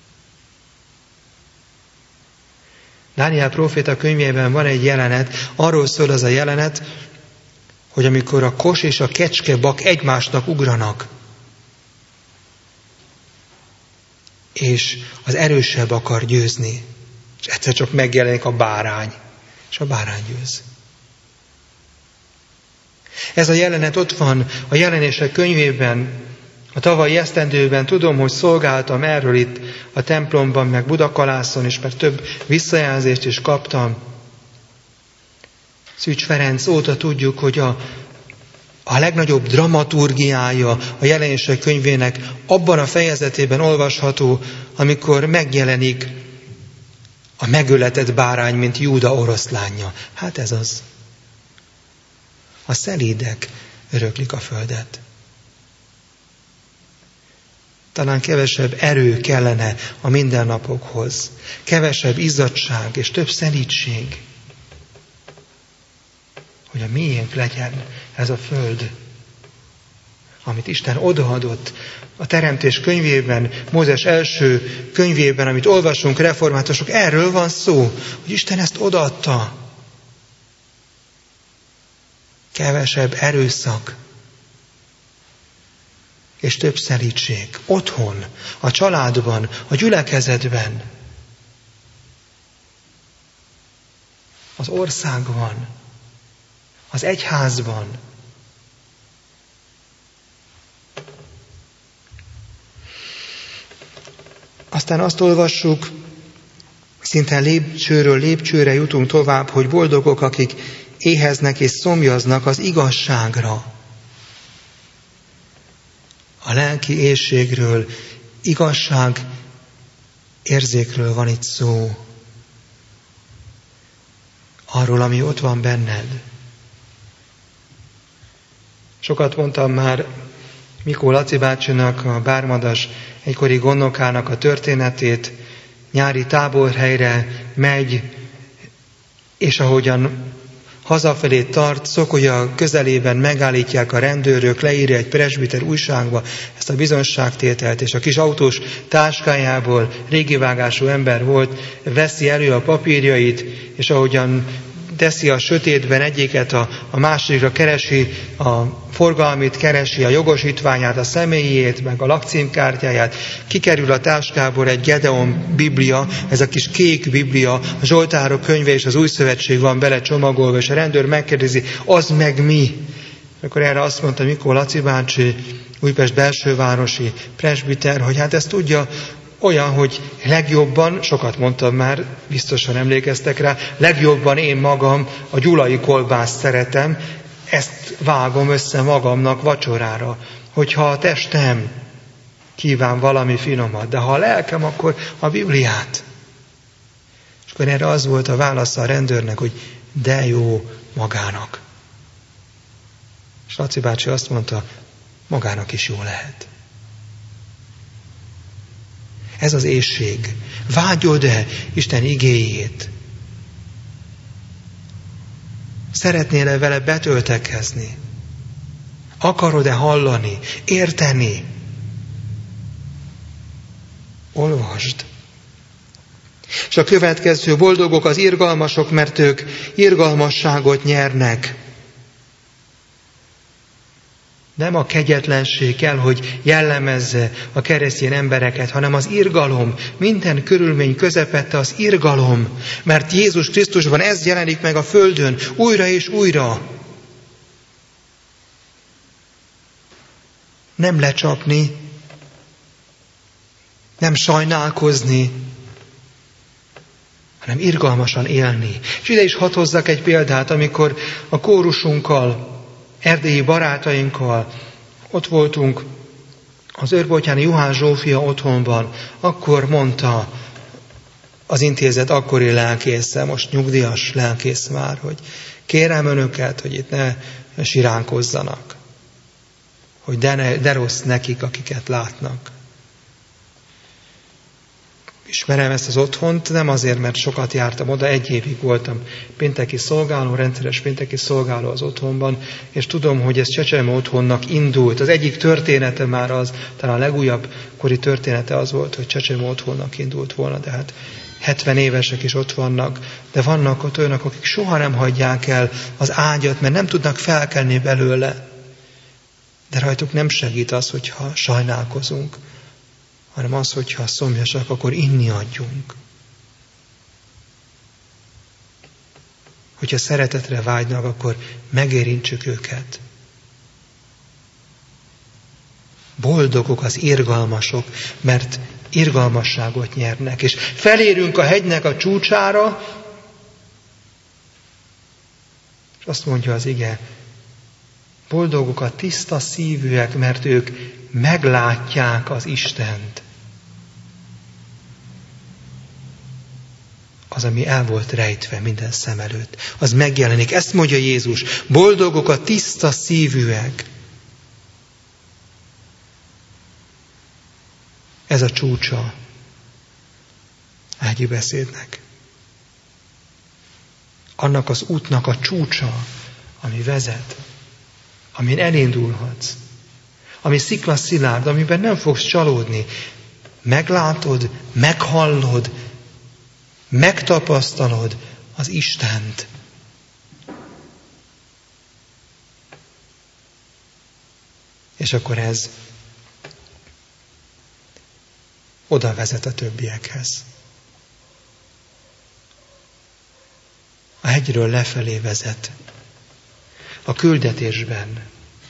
Dániel próféta könyvében van egy jelenet, arról szól az a jelenet, hogy amikor a kos és a kecskebak egymásnak ugranak, és az erősebb akar győzni, és egyszer csak megjelenik a bárány, és a bárány győz. Ez a jelenet ott van a Jelenések könyvében, a tavalyi esztendőben. Tudom, hogy szolgáltam erről itt a templomban, meg Budakalászon is, mert több visszajelzést is kaptam. Szűcs Ferenc óta tudjuk, hogy a legnagyobb dramaturgiája a Jelenések könyvének abban a fejezetében olvasható, amikor megjelenik a megöletett bárány, mint Júda oroszlánja. Hát ez az. A szelídek öröklik a földet. Talán kevesebb erő kellene a mindennapokhoz, kevesebb izzadság és több szelídség, hogy a miénk legyen ez a föld, amit Isten odaadott a Teremtés könyvében, Mózes első könyvében, amit olvasunk, reformátusok, erről van szó, hogy Isten ezt odaadta. Kevesebb erőszak és több szelídség. Otthon, a családban, a gyülekezetben, az országban, az egyházban. Aztán azt olvassuk, szinte lépcsőről lépcsőre jutunk tovább, hogy boldogok, akik éheznek és szomjaznak az igazságra. A lelki éhségről, igazság érzékről van itt szó. Arról, ami ott van benned. Sokat mondtam már Mikó Laci bácsinak, a Bármadas egykori gondnokának a történetét. Nyári táborhelyre megy, és ahogyan hazafelé tart, Szokolya közelében megállítják a rendőrök, leírja egy presbiter újságba ezt a bizonságtételt, és a kis autós táskájából, régi vágású ember volt, veszi elő a papírjait, és ahogyan teszi a sötétben egyiket, a másikra keresi a forgalmit, keresi a jogosítványát, a személyét, meg a lakcímkártyáját. Kikerül a táskából egy Gedeon Biblia, ez a kis kék Biblia, a Zsoltárok könyve és az Új Szövetség van bele csomagolva, és a rendőr megkérdezi, az meg mi? Akkor erre azt mondta Mikó Laci bácsi, Újpest belsővárosi presbiter, hogy hát ezt tudja, olyan, hogy legjobban, sokat mondtam már, biztosan emlékeztek rá, legjobban én magam a gyulai kolbászt szeretem, ezt vágom össze magamnak vacsorára, hogyha a testem kíván valami finomat, de ha a lelkem, akkor a Bibliát. És akkor erre az volt a válasza a rendőrnek, hogy de jó magának. És Laci bácsi azt mondta, magának is jó lehet. Ez az éhség. Vágyod-e Isten igéjét? Szeretnél-e vele betöltekezni? Akarod-e hallani? Érteni? Olvasd. És a következő, boldogok az irgalmasok, mert ők irgalmasságot nyernek. Nem a kegyetlenség kell, hogy jellemezze a keresztény embereket, hanem az irgalom. Minden körülmény közepette az irgalom. Mert Jézus Krisztusban ez jelenik meg a földön újra és újra. Nem lecsapni, nem sajnálkozni, hanem irgalmasan élni. És ide is hadd hozzak egy példát, amikor a kórusunkkal, erdélyi barátainkkal ott voltunk az Őrbottyáni Juhán Zsófia otthonban, akkor mondta az intézet akkori lelkésze, most nyugdíjas lelkész már, hogy kérem önöket, hogy itt ne siránkozzanak, hogy de rossz nekik, akiket látnak. Ismerem ezt az otthont, nem azért, mert sokat jártam oda, 1 évig voltam pénteki szolgáló, rendszeres pénteki szolgáló az otthonban, és tudom, hogy ez Csecsemő otthonnak indult. Az egyik története már az, talán a legújabb kori története az volt, hogy Csecsemő otthonnak indult volna, de hát 70 évesek is ott vannak, de vannak ott olyanok, akik soha nem hagyják el az ágyat, mert nem tudnak felkelni belőle. De rajtuk nem segít az, hogyha sajnálkozunk, hanem az, hogyha szomjasak, akkor inni adjunk. Hogyha szeretetre vágynak, akkor megérintsük őket. Boldogok az irgalmasok, mert irgalmasságot nyernek. És felérünk a hegynek a csúcsára, és azt mondja az ige, boldogok a tiszta szívűek, mert ők meglátják az Istent. az, ami el volt rejtve minden szem előtt, az megjelenik. Ezt mondja Jézus, boldogok a tiszta szívűek. Ez a csúcsa ágyi beszédnek. Annak az útnak a csúcsa, ami vezet, amin elindulhatsz, ami sziklaszilárd, amiben nem fogsz csalódni. Meglátod, meghallod, megtapasztalod az Istent. És akkor ez oda vezet a többiekhez. A hegyről lefelé vezet. A küldetésben.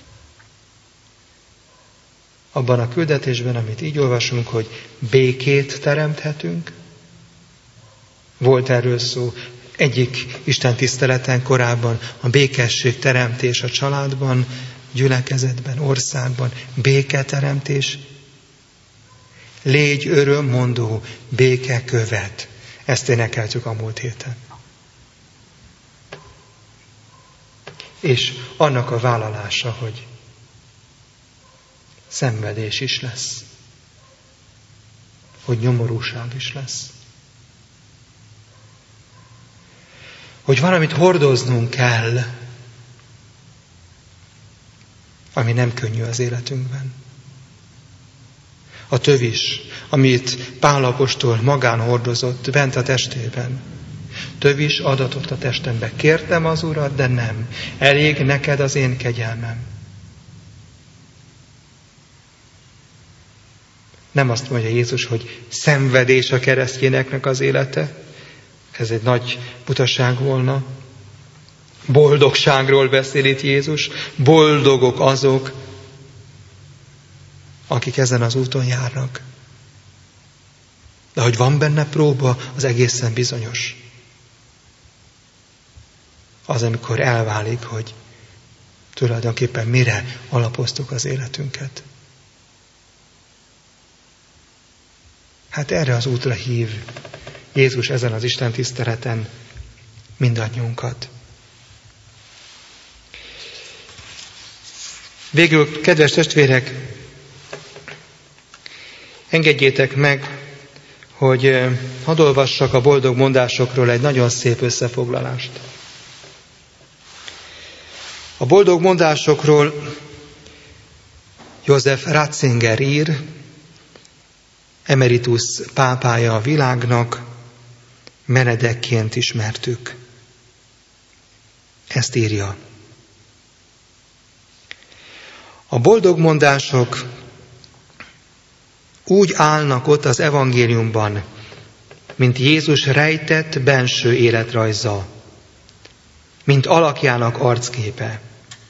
Abban a küldetésben, amit így olvasunk, hogy békét teremthetünk. Volt erről szó egyik Isten tiszteleten korábban, a békesség teremtés a családban, gyülekezetben, országban, béketeremtés. Légy örömmondó, béke követ. Ezt énekeltük a múlt héten. És annak a vállalása, hogy szenvedés is lesz, hogy nyomorúság is lesz, hogy valamit hordoznunk kell, ami nem könnyű az életünkben. A tövis, amit Pál apostol magán hordozott bent a testében. Tövis adatot a testembe. Kértem az Urat, de nem. Elég neked az én kegyelmem. Nem azt mondja Jézus, hogy szenvedés a keresztényeknek az élete. Ez egy nagy butaság volna. Boldogságról beszél itt Jézus. Boldogok azok, akik ezen az úton járnak. De hogy van benne próba, az egészen bizonyos. Az, amikor elválik, hogy tulajdonképpen mire alapoztuk az életünket. Hát erre az útra hív Jézus ezen az Isten tiszteleten mindannyiunkat. Végül, kedves testvérek, engedjétek meg, hogy hadd olvassak a boldog mondásokról egy nagyon szép összefoglalást. A boldog mondásokról József Ratzinger ír, emeritus pápája a világnak, menedekként ismertük. Ezt írja. A boldog mondások úgy állnak ott az evangéliumban, mint Jézus rejtett benső életrajza, mint alakjának arcképe.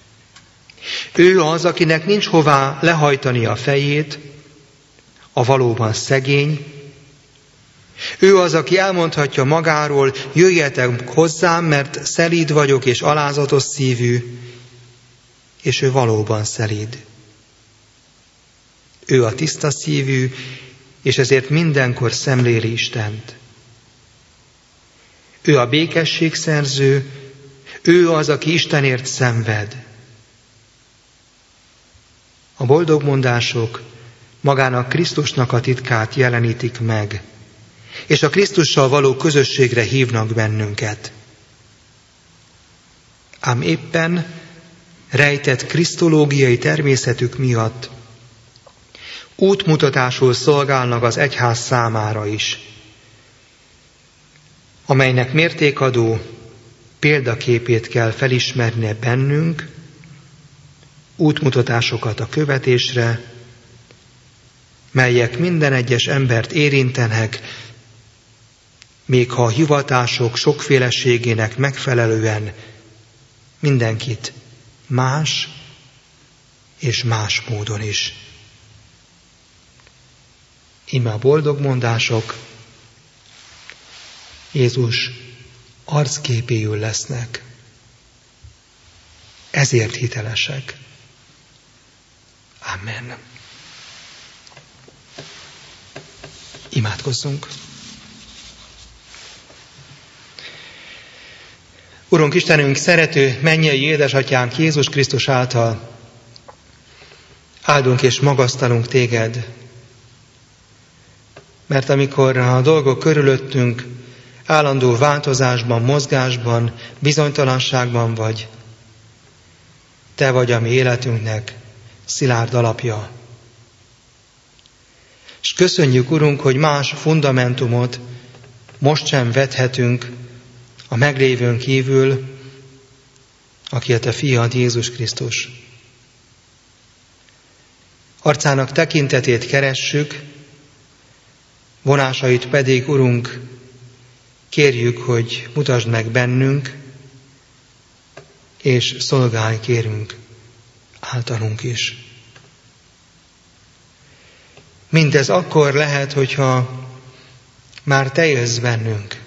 Ő az, akinek nincs hová lehajtani a fejét, a valóban szegény. Ő az, aki elmondhatja magáról, jöjjetek hozzám, mert szelíd vagyok és alázatos szívű, és ő valóban szelíd. Ő a tiszta szívű, és ezért mindenkor szemléli Istent. Ő a békesség szerző, ő az, aki Istenért szenved. A boldog mondások magának Krisztusnak a titkát jelenítik meg, és a Krisztussal való közösségre hívnak bennünket. Ám éppen rejtett krisztológiai természetük miatt útmutatásul szolgálnak az egyház számára is, amelynek mértékadó példaképét kell felismernie bennünk, útmutatásokat a követésre, melyek minden egyes embert érintenek, még ha a hivatások sokféleségének megfelelően mindenkit más és más módon is. Íme a boldog mondások Jézus arcképéül lesznek. Ezért hitelesek. Amen. Imádkozzunk. Urunk Istenünk, szerető mennyei édesatyánk Jézus Krisztus által áldunk és magasztalunk téged, mert amikor a dolgok körülöttünk állandó változásban, mozgásban, bizonytalanságban vagy, te vagy a mi életünknek szilárd alapja. És köszönjük, Urunk, hogy más fundamentumot most sem vethetünk a meglévőn kívül, aki a te fiad, Jézus Krisztus. Arcának tekintetét keressük, vonásait pedig, Urunk, kérjük, hogy mutasd meg bennünk, és szolgálj, kérünk, általunk is. Mindez akkor lehet, hogyha már te élsz bennünk.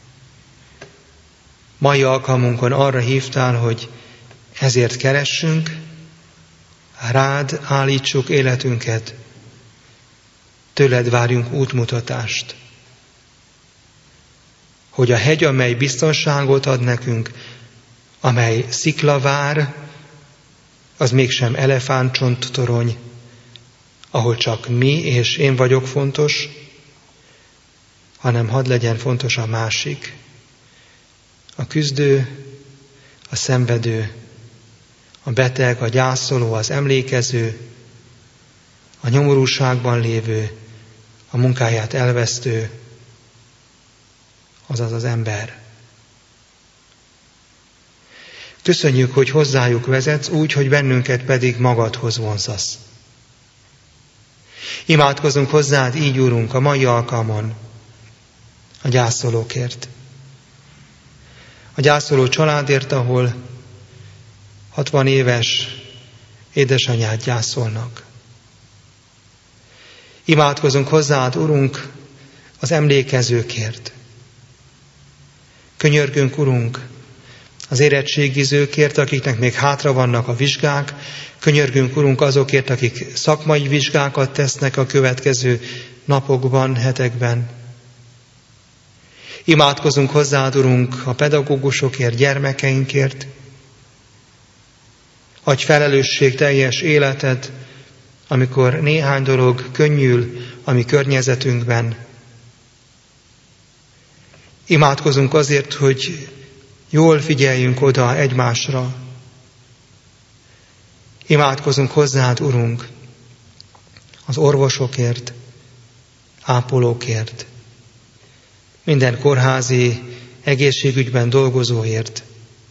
Mai alkalmunkon arra hívtál, hogy ezért keressünk, rád állítsuk életünket, tőled várjunk útmutatást. Hogy a hegy, amely biztonságot ad nekünk, amely sziklavár, az mégsem elefántcsonttorony, ahol csak mi és én vagyok fontos, hanem hadd legyen fontos a másik, a küzdő, a szenvedő, a beteg, a gyászoló, az emlékező, a nyomorúságban lévő, a munkáját elvesztő, azaz az ember. Köszönjük, hogy hozzájuk vezetsz úgy, hogy bennünket pedig magadhoz vonzasz. Imádkozunk hozzád így, Úrunk, a mai alkalmon a gyászolókért. A gyászoló családért, ahol 60 éves édesanyát gyászolnak. Imádkozunk hozzád, Urunk, az emlékezőkért. Könyörgünk, Urunk, az érettségizőkért, akiknek még hátra vannak a vizsgák. Könyörgünk, Urunk, azokért, akik szakmai vizsgákat tesznek a következő napokban, hetekben. Imádkozunk hozzád, Urunk, a pedagógusokért, gyermekeinkért. Adj felelősségteljes életet, amikor néhány dolog könnyül a mi környezetünkben. Imádkozunk azért, hogy jól figyeljünk oda egymásra. Imádkozunk hozzád, Urunk, az orvosokért, ápolókért, minden kórházi egészségügyben dolgozóért,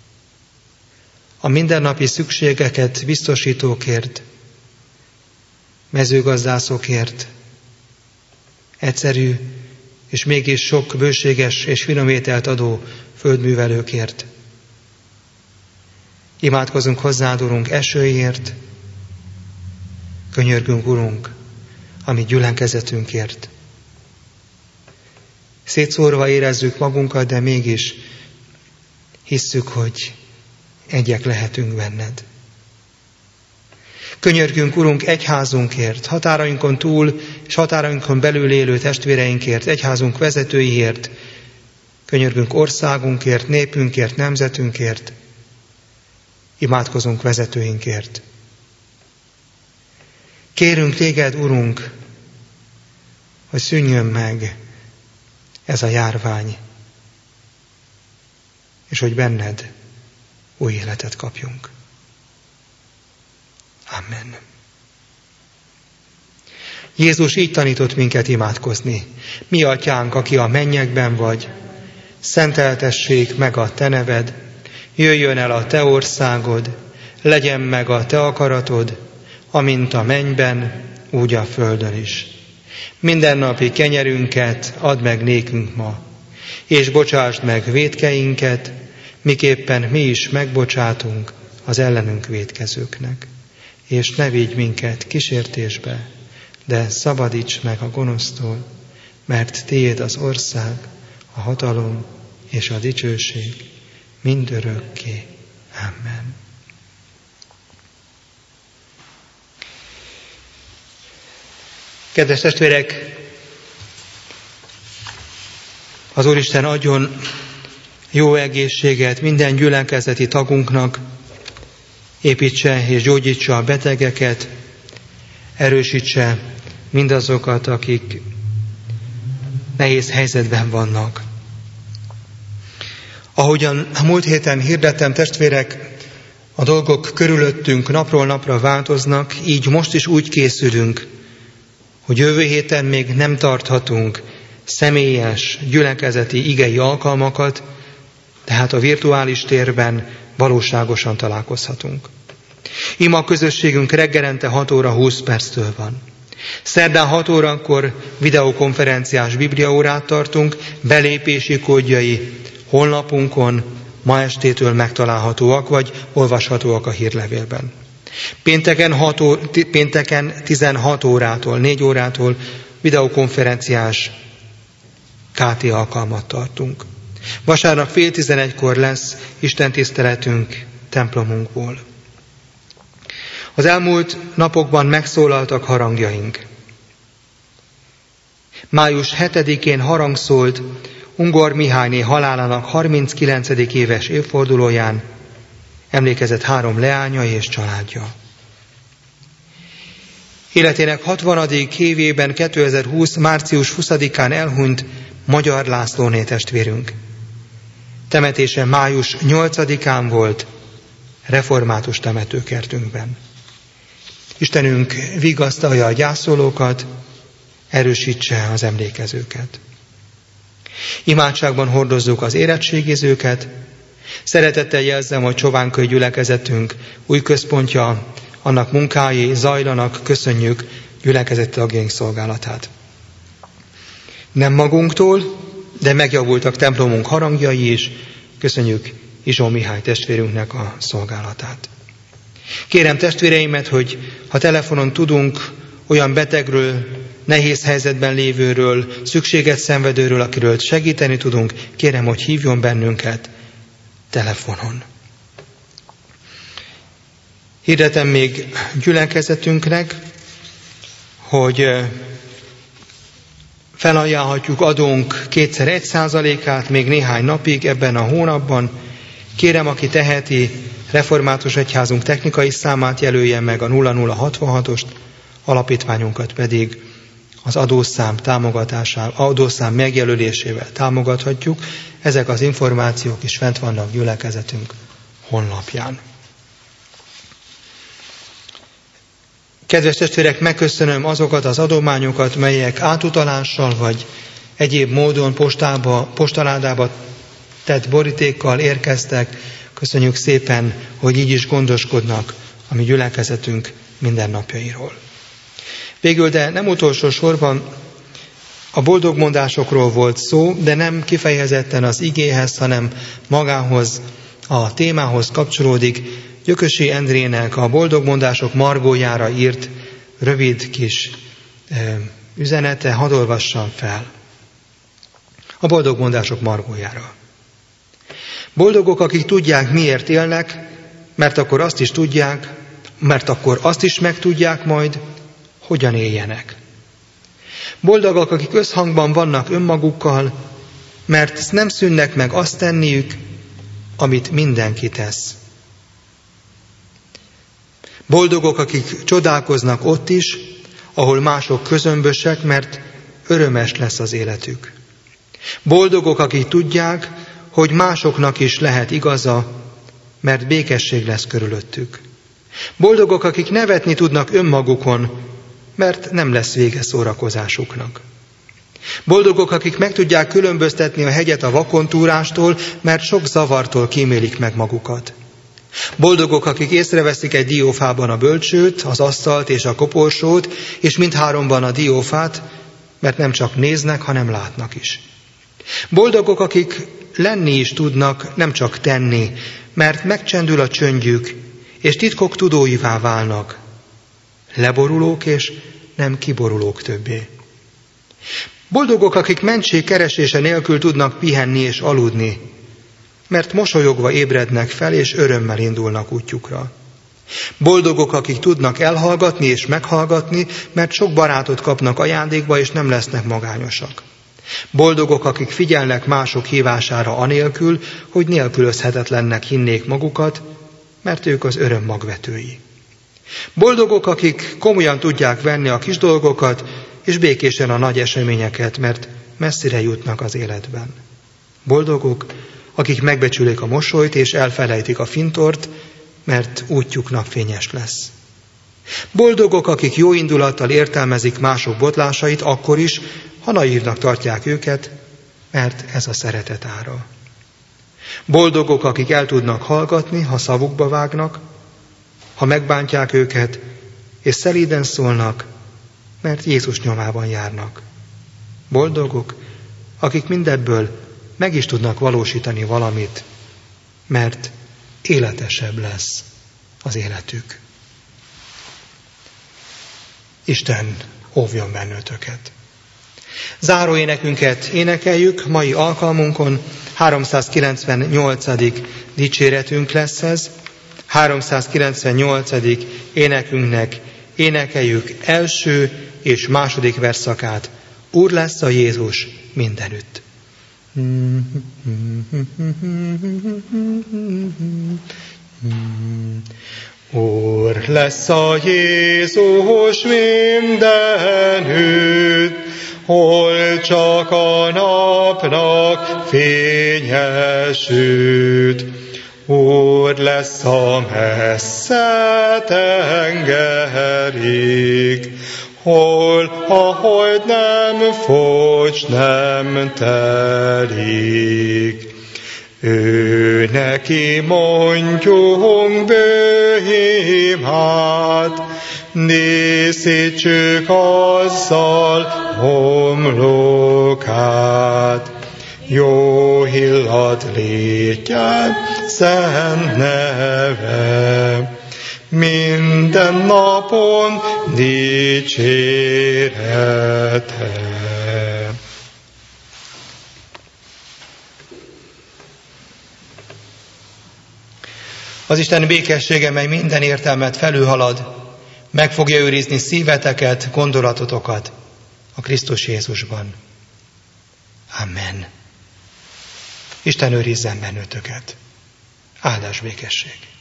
a mindennapi szükségeket biztosítókért, mezőgazdászokért, egyszerű és mégis sok bőséges és finom ételt adó földművelőkért. Imádkozunk hozzád, Urunk, esőért, könyörgünk, Urunk, a mi gyülekezetünkért. Szétszórva érezzük magunkat, de mégis hisszük, hogy egyek lehetünk benned. Könyörgünk, Urunk, egyházunkért, határainkon túl és határainkon belül élő testvéreinkért, egyházunk vezetőiért, könyörgünk országunkért, népünkért, nemzetünkért, imádkozunk vezetőinkért. Kérünk téged, Urunk, hogy szűnjön meg ez a járvány, és hogy benned új életet kapjunk. Amen. Jézus így tanított minket imádkozni. Mi atyánk, aki a mennyekben vagy, szenteltessék meg a te neved, jöjjön el a te országod, legyen meg a te akaratod, amint a mennyben, úgy a földön is. Mindennapi kenyerünket add meg nékünk ma, és bocsásd meg vétkeinket, miképpen mi is megbocsátunk az ellenünk vétkezőknek. És ne vigy minket kísértésbe, de szabadíts meg a gonosztól, mert tiéd az ország, a hatalom és a dicsőség mindörökké. Amen. Kedves testvérek, az Úristen adjon jó egészséget minden gyülekezeti tagunknak, építse és gyógyítsa a betegeket, erősítse mindazokat, akik nehéz helyzetben vannak. Ahogyan a múlt héten hirdettem, testvérek, a dolgok körülöttünk napról napra változnak, így most is úgy készülünk, hogy jövő héten még nem tarthatunk személyes, gyülekezeti igei alkalmakat, tehát a virtuális térben valóságosan találkozhatunk. Ima közösségünk reggelente 6 óra 20 perctől van. Szerdán 6 órakor videokonferenciás bibliaórát tartunk, belépési kódjai honlapunkon ma estétől megtalálhatóak, vagy olvashatóak a hírlevélben. Pénteken 16 órától, 4 órától videokonferenciás KT alkalmat tartunk. Vasárnap 10:30-kor lesz istentiszteletünk templomunkból. Az elmúlt napokban megszólaltak harangjaink. Május 7-én harang szólt Ungor Mihályné halálának 39. éves évfordulóján, emlékezett 3 leánya és családja. Életének 60. évében 2020. március 20-án elhunyt Magyar Lászlóné testvérünk. Temetése május 8-án volt református temetőkertünkben. Istenünk vigasztalja a gyászolókat, erősítse az emlékezőket. Imádságban hordozzuk az érettségizőket. Szeretettel jelzem, hogy Csovánköly gyülekezetünk új központja, annak munkái zajlanak, köszönjük gyülekezeti tagjaink szolgálatát. Nem magunktól, de megjavultak templomunk harangjai is, köszönjük Izsó Mihály testvérünknek a szolgálatát. Kérem testvéreimet, hogy ha telefonon tudunk olyan betegről, nehéz helyzetben lévőről, szükséget szenvedőről, akiről segíteni tudunk, kérem, hogy hívjon bennünket telefonon. Hirdetem még gyülekezetünknek, hogy felajánlhatjuk adónk 2x1%-át még néhány napig ebben a hónapban. Kérem, aki teheti, Református Egyházunk technikai számát jelölje meg, a 0066-ost, alapítványunkat pedig az adószám megjelölésével támogathatjuk. Ezek az információk is fent vannak gyülekezetünk honlapján. Kedves testvérek, megköszönöm azokat az adományokat, melyek átutalással vagy egyéb módon postaládába tett borítékkal érkeztek. Köszönjük szépen, hogy így is gondoskodnak a mi gyülekezetünk mindennapjairól. Végül, de nem utolsó sorban, a boldogmondásokról volt szó, de nem kifejezetten az igéhez, hanem magához, a témához kapcsolódik. Gyökösi Endrének a boldogmondások margójára írt rövid kis üzenete, hadd olvassam fel. A boldogmondások margójára. Boldogok, akik tudják, miért élnek, mert akkor azt is megtudják majd, hogyan éljenek. Boldogok, akik összhangban vannak önmagukkal, mert nem szűnnek meg azt tenniük, amit mindenki tesz. Boldogok, akik csodálkoznak ott is, ahol mások közömbösek, mert örömes lesz az életük. Boldogok, akik tudják, hogy másoknak is lehet igaza, mert békesség lesz körülöttük. Boldogok, akik nevetni tudnak önmagukon, mert nem lesz vége szórakozásuknak. Boldogok, akik meg tudják különböztetni a hegyet a vakontúrástól, mert sok zavartól kímélik meg magukat. Boldogok, akik észreveszik egy diófában a bölcsőt, az asztalt és a koporsót, és mindháromban a diófát, mert nem csak néznek, hanem látnak is. Boldogok, akik lenni is tudnak, nem csak tenni, mert megcsendül a csöndjük, és titkok tudóivá válnak. Leborulók és nem kiborulók többé. Boldogok, akik mentség keresése nélkül tudnak pihenni és aludni, mert mosolyogva ébrednek fel, és örömmel indulnak útjukra. Boldogok, akik tudnak elhallgatni és meghallgatni, mert sok barátot kapnak ajándékba, és nem lesznek magányosak. Boldogok, akik figyelnek mások hívására anélkül, hogy nélkülözhetetlennek hinnék magukat, mert ők az öröm magvetői. Boldogok, akik komolyan tudják venni a kis dolgokat, és békésen a nagy eseményeket, mert messzire jutnak az életben. Boldogok, akik megbecsülik a mosolyt, és elfelejtik a fintort, mert útjuk napfényes lesz. Boldogok, akik jó indulattal értelmezik mások botlásait, akkor is, ha naívnak tartják őket, mert ez a szeretet ára. Boldogok, akik el tudnak hallgatni, ha szavukba vágnak, ha megbántják őket, és szelíden szólnak, mert Jézus nyomában járnak. Boldogok, akik mindebből meg is tudnak valósítani valamit, mert életesebb lesz az életük. Isten óvjon bennőtöket! Záró énekünket énekeljük, mai alkalmunkon 398. dicséretünk lesz ez. 398. énekünknek énekeljük első és második versszakát. Úr lesz a Jézus mindenütt. Úr lesz a Jézus mindenütt, hol csak a napnak fénye süt. Úr lesz a messze tengerig, hol a hold nem fogy, nem telik. Ő neki mondjunk bő imát, díszítsük azzal homlokát. Jó illat létjen szent neve, minden napon dicsérete. Az Isten békessége, mely minden értelmet felülhalad, meg fogja őrizni szíveteket, gondolatotokat a Krisztus Jézusban. Amen. Isten őrizzen bennőtöket. Áldás békesség.